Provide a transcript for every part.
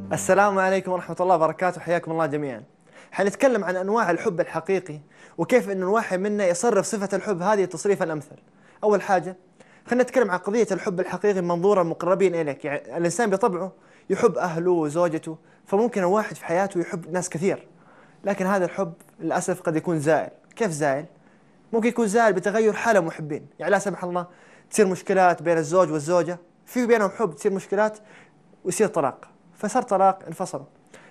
السلام عليكم ورحمة الله وبركاته، حياكم الله جميعا. حنتكلم عن أنواع الحب الحقيقي وكيف أن الواحد منا يصرف صفة الحب هذه تصريف الأمثل. أول حاجة خلينا نتكلم عن قضية الحب الحقيقي من منظور المقربين إليك. يعني الإنسان بطبعه يحب أهله وزوجته، فممكن الواحد في حياته يحب ناس كثير، لكن هذا الحب للأسف قد يكون زائل. كيف زائل؟ ممكن يكون زائل بتغير حال المحبين. يعني لا سمح الله تصير مشكلات بين الزوج والزوجة، في بينهم حب، تصير مشكلات ويصير طلاق، فصار طلاق، انفصلوا.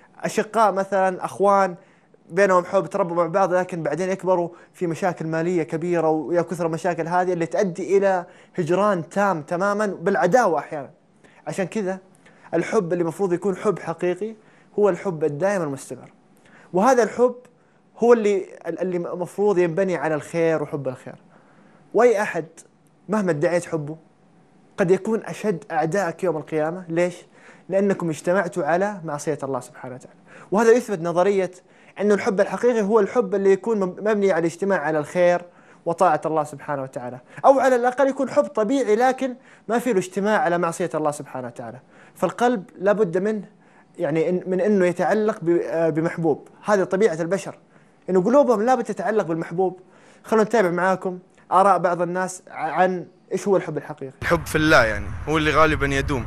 أشقاء مثلا، أخوان بينهم حب، تربوا مع بعض، لكن بعدين يكبروا في مشاكل مالية كبيرة، ويا كثر المشاكل هذه اللي تؤدي إلى هجران تام تماما، بالعداوة أحيانا. عشان كذا الحب اللي المفروض يكون حب حقيقي هو الحب الدائم المستمر. وهذا الحب هو اللي المفروض ينبني على الخير وحب الخير. وأي أحد مهما ادعيت حبه قد يكون أشد أعدائك يوم القيامة. ليش؟ لأنكم اجتمعتوا على معصية الله سبحانه وتعالى. وهذا يثبت نظرية أن الحب الحقيقي هو الحب اللي يكون مبني على الاجتماع على الخير وطاعة الله سبحانه وتعالى، أو على الأقل يكون حب طبيعي لكن ما فيه الاجتماع على معصية الله سبحانه وتعالى. فالقلب لابد منه، يعني من أنه يتعلق بمحبوب. هذه طبيعة البشر، أنه قلوبهم لابد تتعلق بالمحبوب. خلونا نتابع معاكم آراء بعض الناس عن إيش هو الحب الحقيقي. الحب في الله يعني هو اللي غالبا يدوم.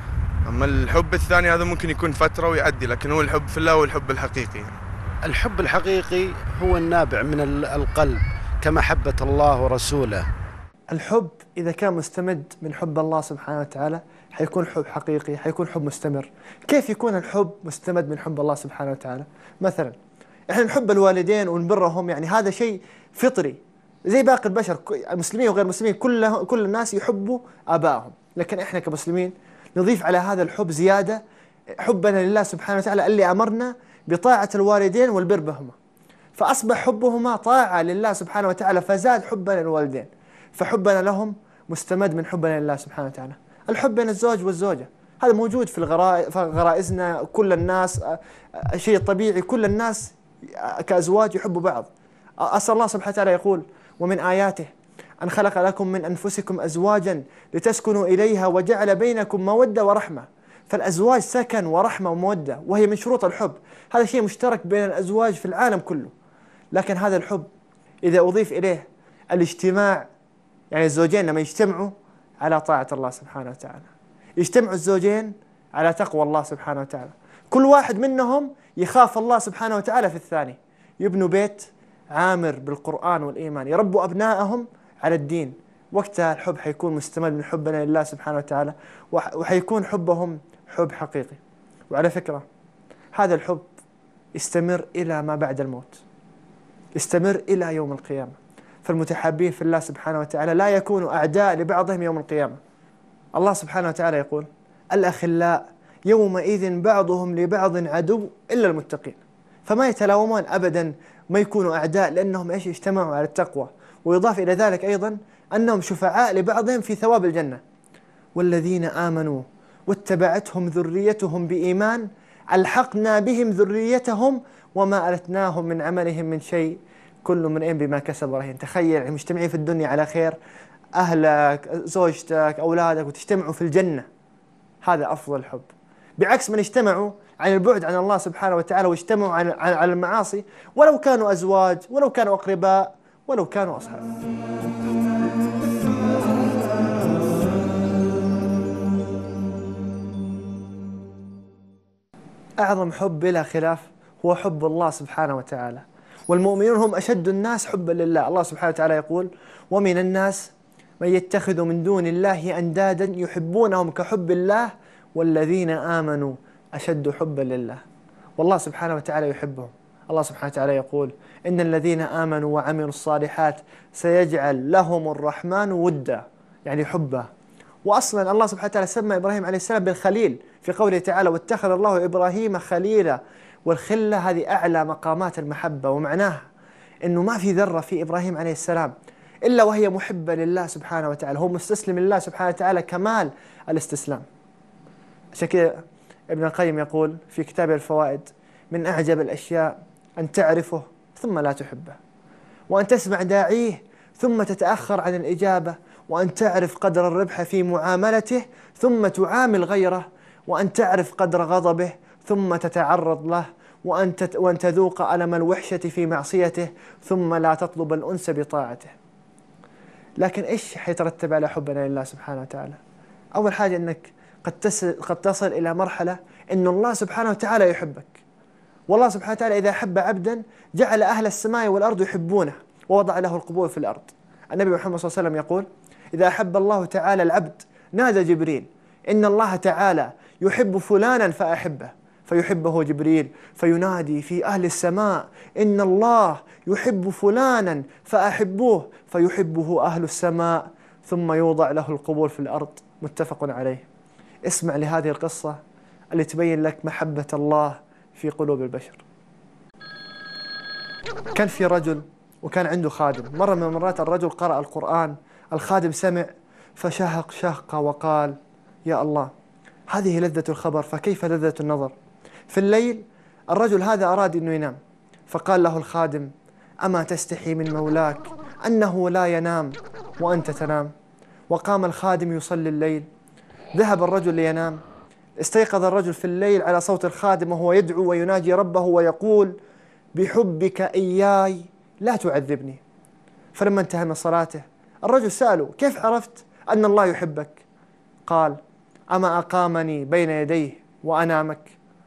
أما الحب الثاني هذا ممكن يكون فترة ويعدي، لكن هو الحب في الله هو الحب الحقيقي. الحب الحقيقي هو النابع من القلب كمحبة الله ورسوله. الحب إذا كان مستمد من حب الله سبحانه وتعالى حيكون حب حقيقي، حيكون حب مستمر. كيف يكون الحب مستمد من حب الله سبحانه وتعالى؟ مثلا إحنا نحب الوالدين ونبرهم، يعني هذا شيء فطري زي باقي البشر، المسلمين وغير المسلمين، كل الناس يحبوا آبائهم. لكن إحنا كمسلمين نضيف على هذا الحب زيادة، حبنا لله سبحانه وتعالى اللي أمرنا بطاعة الوالدين والبر بهما، فأصبح حبهما طاعة لله سبحانه وتعالى، فزاد حبنا للوالدين، فحبنا لهم مستمد من حبنا لله سبحانه وتعالى. الحب بين الزوج والزوجة هذا موجود في غرائزنا، كل الناس شيء طبيعي، كل الناس كأزواج يحبوا بعض. أسأل الله سبحانه وتعالى يقول: ومن آياته أن خلق لكم من أنفسكم أزواجا لتسكنوا إليها وجعل بينكم مودة ورحمة. فالأزواج سكن ورحمة ومودة، وهي من شروط الحب. هذا شيء مشترك بين الأزواج في العالم كله. لكن هذا الحب إذا أضيف إليه الاجتماع، يعني الزوجين لما يجتمعوا على طاعة الله سبحانه وتعالى، يجتمعوا الزوجين على تقوى الله سبحانه وتعالى، كل واحد منهم يخاف الله سبحانه وتعالى في الثاني، يبنوا بيت عامر بالقرآن والإيمان، يربوا أبنائهم على الدين، وقتها الحب حيكون مستمد من حبنا لله سبحانه وتعالى، وحيكون حبهم حب حقيقي. وعلى فكرة هذا الحب يستمر إلى ما بعد الموت، يستمر إلى يوم القيامة. فالمتحابين في الله سبحانه وتعالى لا يكونوا أعداء لبعضهم يوم القيامة. الله سبحانه وتعالى يقول: الأخلاء يومئذ بعضهم لبعض عدو إلا المتقين. فما يتلاومون أبدا، ما يكونوا أعداء، لأنهم إيش؟ اجتمعوا على التقوى. ويضاف إلى ذلك أيضا أنهم شفعاء لبعضهم في ثواب الجنة. والذين آمنوا واتبعتهم ذريتهم بإيمان ألحقنا بهم ذريتهم وما ألتناهم من عملهم من شيء كل امرئ بما كسب رهين. تخيل مجتمعين في الدنيا على خير، أهلك، زوجتك، أولادك، وتجتمعوا في الجنة. هذا أفضل حب، بعكس من اجتمعوا عن البعد عن الله سبحانه وتعالى، واجتمعوا على المعاصي، ولو كانوا أزواج، ولو كانوا أقرباء، ولو كانوا أصحاب. أعظم حب بلا خلاف هو حب الله سبحانه وتعالى، والمؤمنون هم أشد الناس حبا لله. الله سبحانه وتعالى يقول: ومن الناس من يتخذ من دون الله أندادا يحبونهم كحب الله والذين آمنوا أشد حبا لله. والله سبحانه وتعالى يحبهم. الله سبحانه وتعالى يقول: إن الذين آمنوا وعملوا الصالحات سيجعل لهم الرحمن ودا، يعني حبه. وأصلا الله سبحانه وتعالى سمى إبراهيم عليه السلام بالخليل في قوله تعالى: واتخذ الله إبراهيم خليلا. والخلة هذه أعلى مقامات المحبة، ومعناها أنه ما في ذرة في إبراهيم عليه السلام إلا وهي محبة لله سبحانه وتعالى، هو مستسلم لله سبحانه وتعالى كمال الاستسلام. عشان كذا ابن القيم يقول في كتاب الفوائد: من أعجب الأشياء أن تعرفه ثم لا تحبه، وأن تسمع داعيه ثم تتأخر عن الإجابة، وأن تعرف قدر الربح في معاملته ثم تعامل غيره، وأن تعرف قدر غضبه ثم تتعرض له وأن تذوق ألم الوحشة في معصيته ثم لا تطلب الأنس بطاعته. لكن إيش حيترتب على حبنا لله سبحانه وتعالى؟ أول حاجة أنك قد تصل إلى مرحلة أن الله سبحانه وتعالى يحبك. والله سبحانه وتعالى إذا أحب عبدا جعل أهل السماء والأرض يحبونه ووضع له القبول في الأرض. النبي محمد صلى الله عليه وسلم يقول: إذا أحب الله تعالى العبد نادى جبريل إن الله تعالى يحب فلانا فأحبه، فيحبه جبريل فينادي في أهل السماء إن الله يحب فلانا فأحبوه، فيحبه أهل السماء، ثم يوضع له القبول في الأرض. متفق عليه. اسمع لهذه القصة اللي تبين لك محبة الله في قلوب البشر. كان في رجل وكان عنده خادم. مرة من المرات الرجل قرأ القرآن، الخادم سمع فشهق شهقة وقال: يا الله، هذه لذة الخبر فكيف لذة النظر؟ في الليل الرجل هذا أراد أنه ينام، فقال له الخادم: أما تستحي من مولاك أنه لا ينام وأنت تنام؟ وقام الخادم يصلي الليل. ذهب الرجل لينام. استيقظ الرجل في الليل على صوت الخادم وهو يدعو ويناجي ربه ويقول: بحبك إياي لا تعذبني. فلما انتهى من صلاته الرجل سأله: كيف عرفت أن الله يحبك؟ قال: أما أقامني بين يديه وأنامك.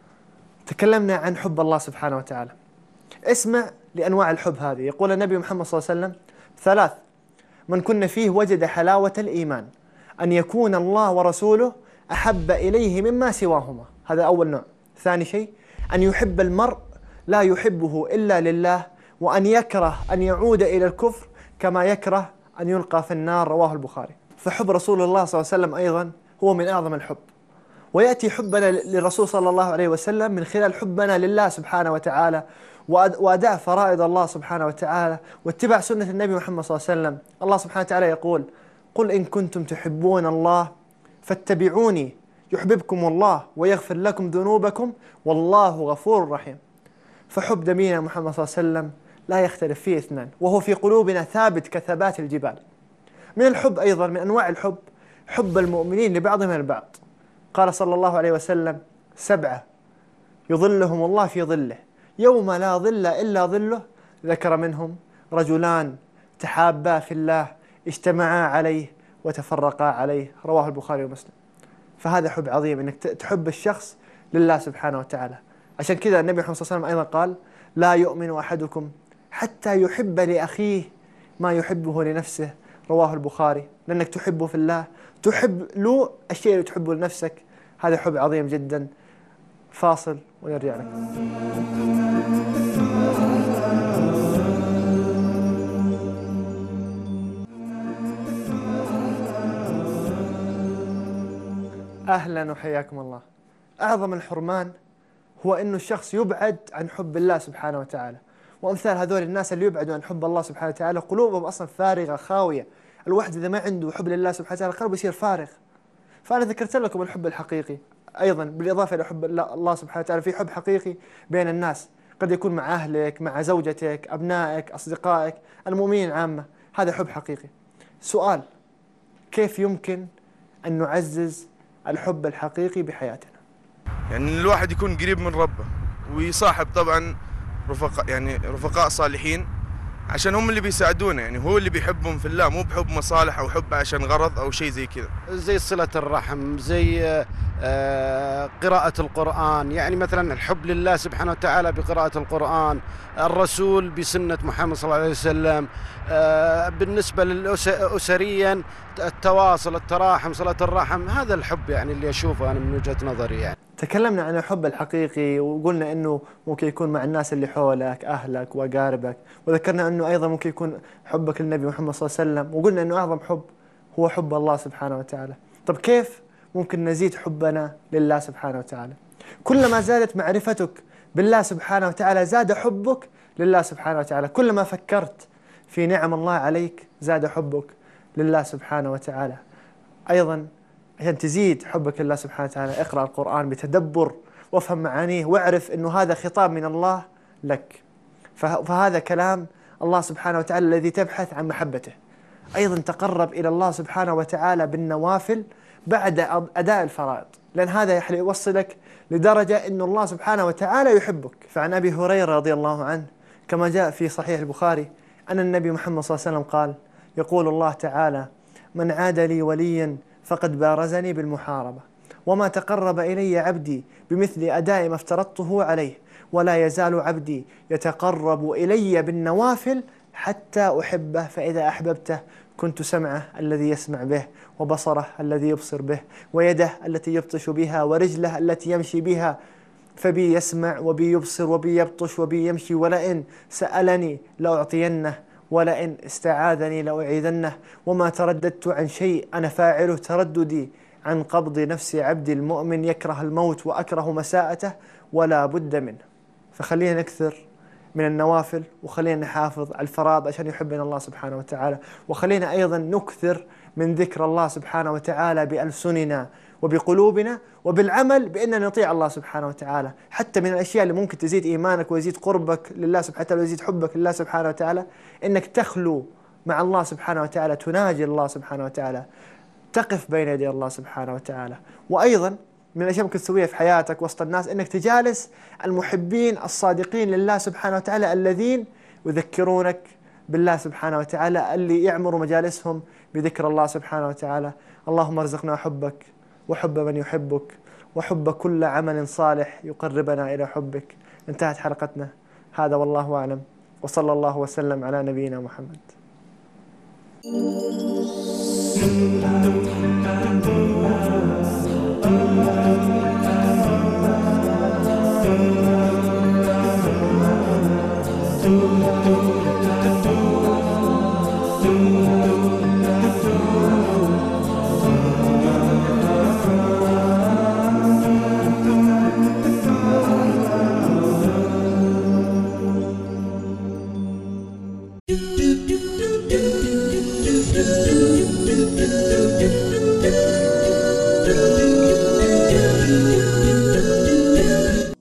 تكلمنا عن حب الله سبحانه وتعالى. اسمع لأنواع الحب هذه. يقول النبي محمد صلى الله عليه وسلم: 3 من كن فيه وجد حلاوة الإيمان، أن يكون الله ورسوله أحب إليه مما سواهما. هذا أول نوع. ثاني شيء أن يحب المرء لا يحبه إلا لله، وأن يكره أن يعود إلى الكفر كما يكره أن يلقى في النار. رواه البخاري. فحب رسول الله صلى الله عليه وسلم أيضا هو من أعظم الحب. ويأتي حبنا للرسول صلى الله عليه وسلم من خلال حبنا لله سبحانه وتعالى وأداء فرائض الله سبحانه وتعالى واتباع سنة النبي محمد صلى الله عليه وسلم. الله سبحانه وتعالى يقول: قل إن كنتم تحبون الله فاتبعوني يحببكم الله ويغفر لكم ذنوبكم والله غفور رحيم. فحب نبينا محمد صلى الله عليه وسلم لا يختلف فيه 2، وهو في قلوبنا ثابت كثبات الجبال. من الحب أيضا، من أنواع الحب، حب المؤمنين لبعضهم البعض. قال صلى الله عليه وسلم: 7 يظلهم الله في ظله يوم لا ظل إلا ظله. ذكر منهم: رجلان تحابا في الله اجتمعا عليه وتفرقا عليه. رواه البخاري ومسلم. فهذا حب عظيم، أنك تحب الشخص لله سبحانه وتعالى. عشان كذا النبي محمد صلى الله عليه وسلم أيضا قال: لا يؤمن أحدكم حتى يحب لأخيه ما يحبه لنفسه. رواه البخاري. لأنك تحبه في الله، تحب له الشيء اللي تحبه لنفسك. هذا حب عظيم جدا. فاصل ونرجع لك. أهلا وحياكم الله. أعظم الحرمان هو أنه الشخص يبعد عن حب الله سبحانه وتعالى. وأمثال هذول الناس اللي يبعدوا عن حب الله سبحانه وتعالى قلوبهم أصلا فارغة خاوية. الواحد إذا ما عنده حب لله سبحانه وتعالى قلبه يصير فارغ. فأنا ذكرت لكم الحب الحقيقي أيضا بالإضافة إلى حب الله سبحانه وتعالى. في حب حقيقي بين الناس، قد يكون مع أهلك، مع زوجتك، أبنائك، أصدقائك، المؤمنين عامة. هذا حب حقيقي. سؤال: كيف يمكن أن نعزز الحب الحقيقي بحياتنا؟ يعني الواحد يكون قريب من ربه ويصاحب طبعا رفقاء صالحين، عشان هم اللي بيساعدونه. يعني هو اللي بيحبهم في الله، مو بحب مصالح أو حب عشان غرض أو شيء زي كذا. زي صلة الرحم، زي قراءة القرآن. يعني مثلا الحب لله سبحانه وتعالى بقراءة القرآن، الرسول بسنة محمد صلى الله عليه وسلم. بالنسبة أسريا التواصل، التراحم، صلة الرحم. هذا الحب يعني اللي أشوفه أنا من وجهة نظري. يعني تكلمنا عن الحب الحقيقي وقلنا أنه ممكن يكون مع الناس اللي حولك، أهلك وأقاربك، وذكرنا أنه أيضا ممكن يكون حبك للنبي محمد صلى الله عليه وسلم، وقلنا أنه أعظم حب هو حب الله سبحانه وتعالى. طب كيف ممكن نزيد حبنا لله سبحانه وتعالى؟ كلما زادت معرفتك بالله سبحانه وتعالى زاد حبك لله سبحانه وتعالى. كلما فكرت في نعم الله عليك زاد حبك لله سبحانه وتعالى. أيضا عشان تزيد حبك لله سبحانه وتعالى اقرأ القرآن بتدبر وافهم معانيه، واعرف أنه هذا خطاب من الله لك. فهذا كلام الله سبحانه وتعالى الذي تبحث عن محبته. أيضا تقرب إلى الله سبحانه وتعالى بالنوافل بعد أداء الفرائض. لأن هذا يوصلك لدرجة أن الله سبحانه وتعالى يحبك. فعن أبي هريرة رضي الله عنه كما جاء في صحيح البخاري أن النبي محمد صلى الله عليه وسلم قال: يقول الله تعالى: من عاد لي وليا فقد بارزني بالمحاربة، وما تقرب إلي عبدي بمثل أداء ما افترضته عليه، ولا يزال عبدي يتقرب إلي بالنوافل حتى أحبه، فإذا أحببته كنت سمعه الذي يسمع به، وبصره الذي يبصر به، ويده التي يبطش بها، ورجله التي يمشي بها. فبي يسمع وبي يبصر وبي يبطش وبي يمشي، ولئن سألني لأعطينه، ولئن استعاذني لأعيذنه. وما ترددت عن شيء أنا فاعله ترددي عن قبض نفس عبدي المؤمن، يكره الموت وأكره مساءته ولا بد منه. فخلينا نكثر من النوافل، وخلينا نحافظ على الفرائض عشان يحبنا الله سبحانه وتعالى، وخلينا أيضا نكثر من ذكر الله سبحانه وتعالى بألسننا وبقلوبنا، وبالعمل بأننا نطيع الله سبحانه وتعالى. حتى من الأشياء اللي ممكن تزيد إيمانك ويزيد قربك لله سبحانه وتعالى ويزيد حبك لله سبحانه وتعالى إنك تخلو مع الله سبحانه وتعالى، تناجي الله سبحانه وتعالى، تقف بين يدي الله سبحانه وتعالى. وأيضا من الأشياء ممكن تسويها في حياتك وسط الناس إنك تجالس المحبين الصادقين لله سبحانه وتعالى الذين يذكرونك بالله سبحانه وتعالى، اللي يعمروا مجالسهم بذكر الله سبحانه وتعالى. اللهم ارزقنا حبك وحب من يحبك وحب كل عمل صالح يقربنا إلى حبك. انتهت حلقتنا، هذا والله أعلم، وصلى الله وسلم على نبينا محمد.